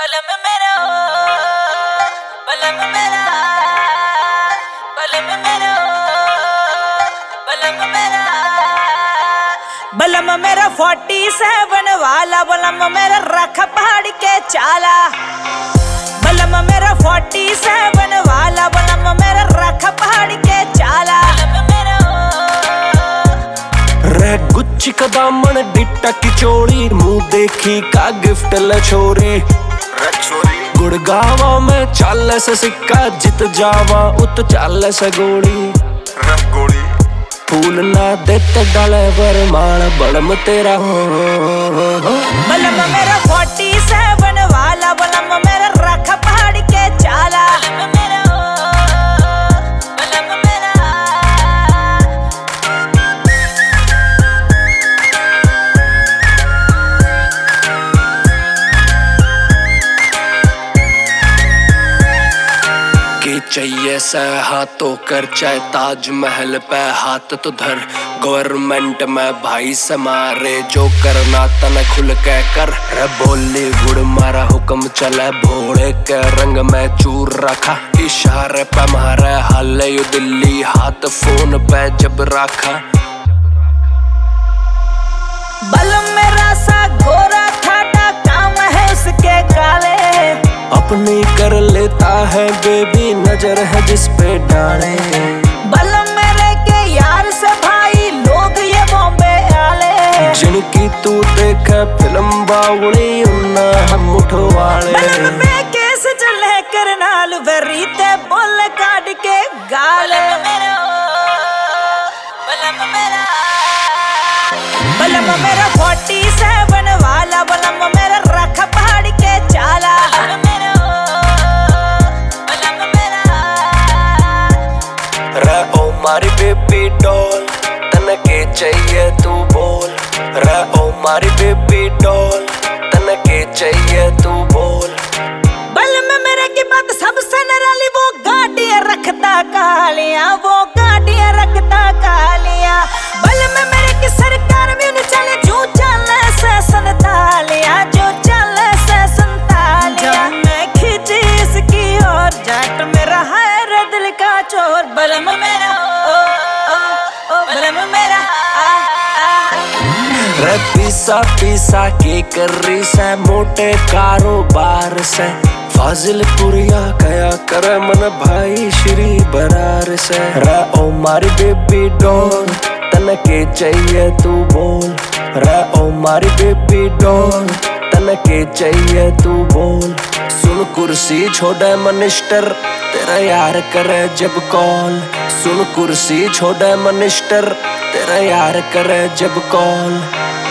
बलम मेरा बलम मेरा बलम मेरा बलम मेरा बलम मेरा 47 वाला बलम मेरा रख पहाड़ के चाला। बलम मेरा 47 वाला बलम मेरा रख पहाड़ के चाला। रे गुच्ची का दामन डिट्टा की चोली, मुंह देखी का गिफ्ट लछोरी। गुड़गावा में चाल से सिक्का, जित जावा उत चाल से गोली। फूल ना देते डाले बर माल बलम तेरा बलम मेरा 47 वाला बलम मेरा रख पहाड़ के चाला। चाहिए से हाथों कर, चाहे ताजमहल पे हाथ तो धर। गवर्नमेंट में भाई से मारे, जो करना तन खुल के कर। रे बॉलीवुड मारा हुक्म चले, भोले के रंग में चूर रखा। इशारे पे मारे हाले यू दिल्ली, हाथ फोन पे जब रखा। बलम मेरा सा गोरा खाटा, काम है उसके काले। अपनी कर लेता है बेबी, नजर है जिस पे डाले। बलम मेरे के यार से भाई लोग ये बॉम्बे आले। जिनकी तू देखे फिल्म बावड़ी, उन्ना हम उठवाले। बलम में केस चले करनाल भरीते बोल काट के गाले। बलम मेरा बलम मेरा 47 वाला बलम मेरा रख पहाड़ के चाला। रे ओ मारी बेबी डॉल, तन के चाहिए तू बोल। रे ओ मारी बेबी डॉल, तन के चाहिए तू बोल। बलम मेरे की बात सबसे निराली, वो गाड़ियां रखता कालियां, वो गाड़ियां रखता कालियां। बलम मेरे की सरकार भी न चले, जो चले से संतालियां, जो चले से संतालियां। मैं खिंची इसकी और जाट मेरा है रे दिल का चोर। बलम मेरा बलम मेरा रे पीसा पीसा के कर रही से, मोटे कारोबार से। फाजिलपुरिया गया कर मन भाई श्री बरार से। रे ओ मारी बेबी डॉल, तन के चाहिए तू बोल। रे ओ मारी बेबी डॉल, तन के चाहिए तू बोल। सुन कुर्सी छोड़े मिनिस्टर, तेरा यार करे जब कॉल। सुन कुर्सी छोड़े मिनिस्टर, तेरा यार करे जब कॉल।